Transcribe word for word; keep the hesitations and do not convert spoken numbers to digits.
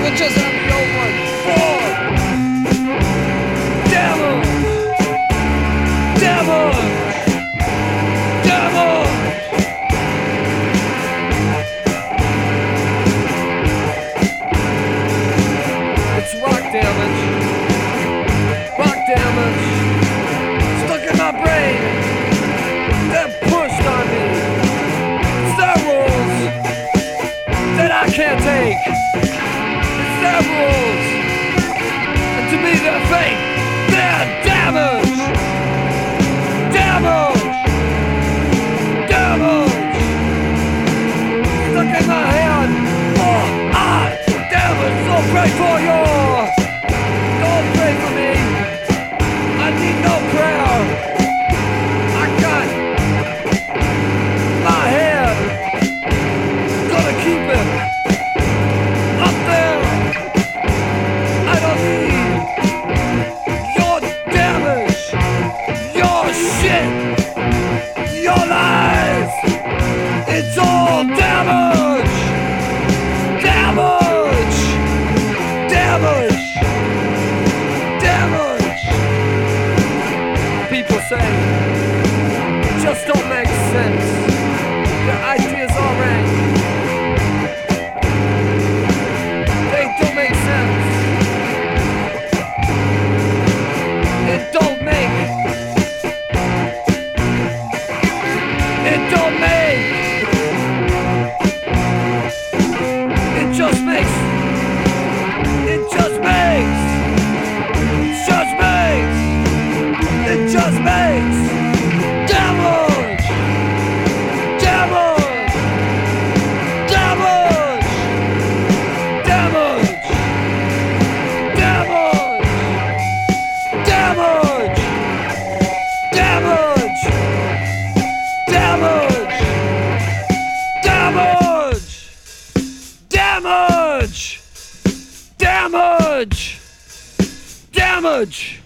We'll just have the old one. Four. Devil. Devil. Devil. It's rock damage. Rock damage. Stuck in my brain. Then pushed on me. It's their rules that I can't take. It's their rules. And to me they're fake. They're damage. Damage. Damage. Stuck in my head. Oh, ah, damage. So pray for you. Don't pray for me. I need no prayer. I got my head. Gonna keep it up there. I don't need your damage, your shit, your lies. It's all damage. Damage. Damage. Damage. People say it just don't make sense. Your ideas are rank. They don't make sense. It don't make. It don't make. It just makes. It just makes. It just makes. It just makes. Damage. Damage. Damage. Damage. Damage. Damage. Damage. Damage. Damage. Damage. Damage. Damage.